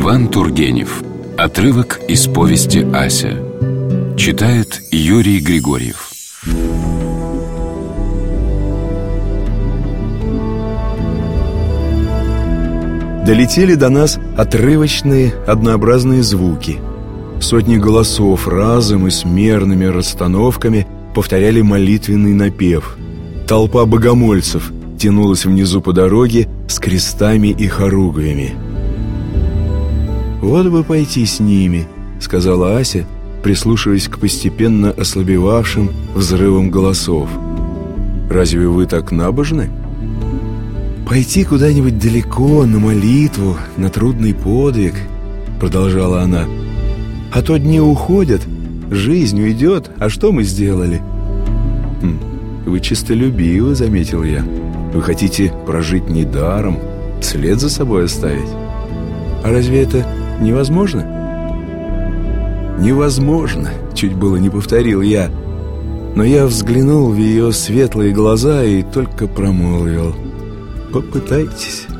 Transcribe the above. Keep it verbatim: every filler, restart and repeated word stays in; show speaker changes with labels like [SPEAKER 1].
[SPEAKER 1] Иван Тургенев. Отрывок из повести «Ася». Читает Юрий Григорьев.
[SPEAKER 2] Долетели до нас отрывочные, однообразные звуки. Сотни голосов разом и с мерными расстановками повторяли молитвенный напев. Толпа богомольцев тянулась внизу по дороге с крестами и хоругвями. «Вот бы пойти с ними», — сказала Ася, прислушиваясь к постепенно ослабевавшим взрывам голосов. «Разве вы так набожны?» «Пойти куда-нибудь далеко, на молитву, на трудный подвиг», — продолжала она. «А то дни уходят, жизнь уйдет, а что мы сделали?» хм, «Вы честолюбивы», — заметил я. «Вы хотите прожить недаром, след за собой оставить? А разве это невозможно?» «Невозможно», — чуть было не повторил я. Но я взглянул в ее светлые глаза и только промолвил: «Попытайтесь».